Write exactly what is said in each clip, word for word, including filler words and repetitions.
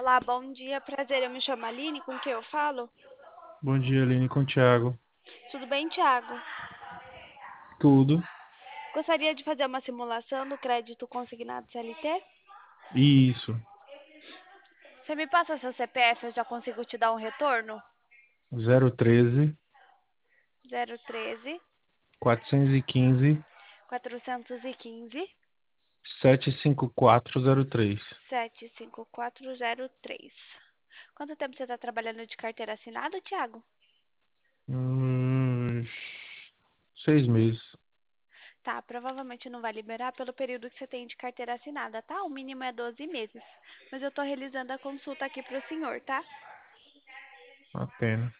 Olá, bom dia, prazer. Eu me chamo Aline, com quem eu falo? Bom dia, Aline, com o Thiago. Tudo bem, Thiago? Tudo? Gostaria de fazer uma simulação do crédito consignado C L T? Isso. Você me passa seu C P F, eu já consigo te dar um retorno? Zero um três, Zero treze, quatrocentos e quinze, quatrocentos e quinze, sete cinco quatro zero três. sete cinco quatro zero três. Quanto tempo você está trabalhando de carteira assinada, Thiago? Hum, seis meses. Tá, provavelmente não vai liberar pelo período que você tem de carteira assinada, tá? O mínimo é doze meses. Mas eu tô realizando a consulta aqui pro senhor, tá? Uma pena.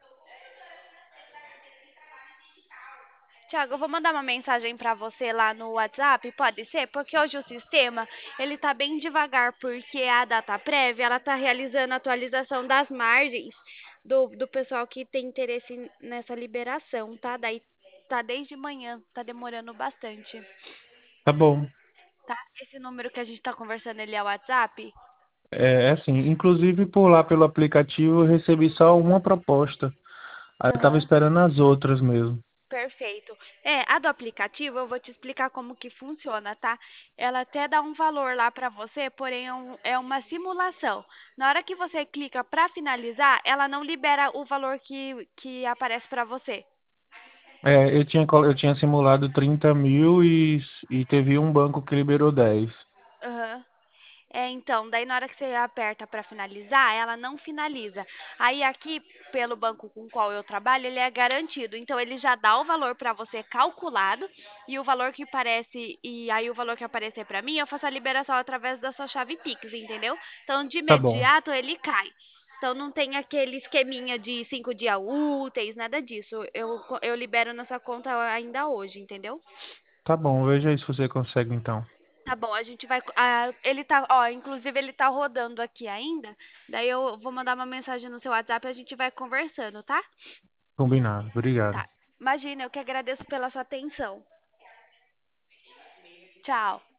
Tiago, eu vou mandar uma mensagem para você lá no WhatsApp, pode ser? Porque hoje o sistema, ele tá bem devagar, porque a data prévia, ela tá realizando a atualização das margens do, do pessoal que tem interesse nessa liberação, tá? Daí tá desde manhã, tá demorando bastante, Tá bom. tá? Esse número que a gente tá conversando, ele é o WhatsApp? É é assim, inclusive por lá pelo aplicativo eu recebi só uma proposta. Aí eu tava Aham. esperando as outras mesmo. Perfeito. É, a do aplicativo eu vou te explicar como que funciona, tá? Ela até dá um valor lá para você, porém é, um- é uma simulação. Na hora que você clica para finalizar, ela não libera o valor que, que aparece para você. É, eu tinha, colo- eu tinha simulado trinta mil e, e teve um banco que liberou dez. Aham. É, então, daí na hora que você aperta para finalizar, ela não finaliza. Aí aqui, pelo banco com o qual eu trabalho, ele é garantido. Então ele já dá o valor para você calculado e o valor que parece e aí o valor que aparecer para mim, eu faço a liberação através da sua chave Pix, entendeu? Então de Tá bom. imediato ele cai. Então não tem aquele esqueminha de cinco dias úteis, nada disso. Eu, eu libero na sua conta ainda hoje, entendeu? Tá bom, veja aí se você consegue então. Tá bom, a gente vai. Ah, ele tá, ó, inclusive ele tá rodando aqui ainda. Daí eu vou mandar uma mensagem no seu WhatsApp e a gente vai conversando, tá? Combinado. Obrigado. Tá. Imagina, eu que agradeço pela sua atenção. Tchau.